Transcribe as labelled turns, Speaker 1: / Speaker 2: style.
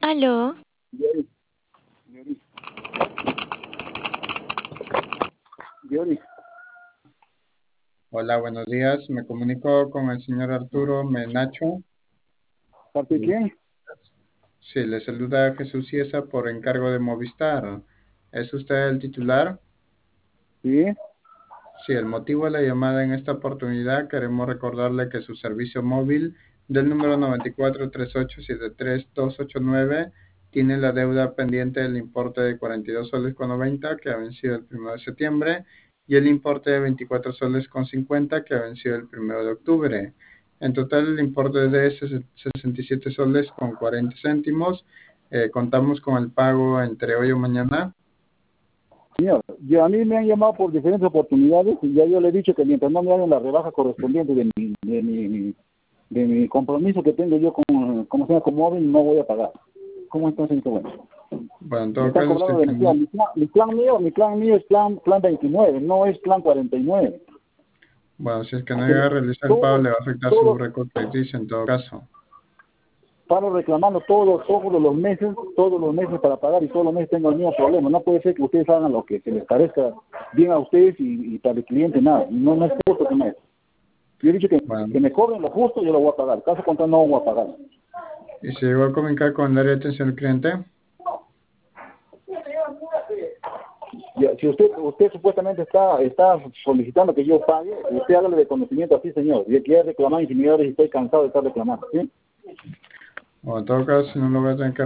Speaker 1: Aló,
Speaker 2: Diori, Diori, Diori.
Speaker 3: Hola, buenos días. Me comunico con el señor Arturo Menacho.
Speaker 2: ¿Parte de quién?
Speaker 3: Sí, le saluda Jesús Ciesa por encargo de Movistar. ¿Es usted el titular?
Speaker 2: Sí,
Speaker 3: Sí, el motivo de la llamada en esta oportunidad, queremos recordarle que su servicio móvil del número 9438733289 tiene la deuda pendiente del importe de 42 soles con 90 que ha vencido el 1 de septiembre y el importe de 24 soles con 50 que ha vencido el 1 de octubre. En total el importe de 67 soles con 40 céntimos. Contamos con el pago entre hoy o mañana.
Speaker 2: señor. A mí me han llamado por diferentes oportunidades y ya yo le he dicho que mientras no me hagan la rebaja correspondiente de mi compromiso que tengo yo con móvil, no voy a pagar. ¿Cómo entonces? Bueno,
Speaker 3: Bueno, en
Speaker 2: me
Speaker 3: todo
Speaker 2: están
Speaker 3: caso,
Speaker 2: cobrando de mi plan. Mi plan mío es plan 29, no es plan 49.
Speaker 3: bueno, si es que no
Speaker 2: Porque
Speaker 3: llega a realizar el pago,
Speaker 2: todo,
Speaker 3: le va a afectar su
Speaker 2: todo,
Speaker 3: récord crediticio en todo caso.
Speaker 2: paro reclamando todos los meses para pagar y todos los meses tengo el mismo problema. No puede ser que ustedes hagan lo que se les parezca bien a ustedes y para el cliente nada. No, no es justo que me... Yo he dicho
Speaker 3: Bueno,
Speaker 2: que me cobren lo justo, yo lo voy a pagar. Caso contrario, no voy a pagar.
Speaker 3: ¿y se llegó a comunicar con el área de atención al cliente?
Speaker 2: Ya, si usted supuestamente está solicitando que yo pague, usted hágale de conocimiento así, señor. Yo quiero reclamar infinidad y estoy cansado de estar reclamando, ¿sí?
Speaker 3: O en todo caso, si no lo voy a tener que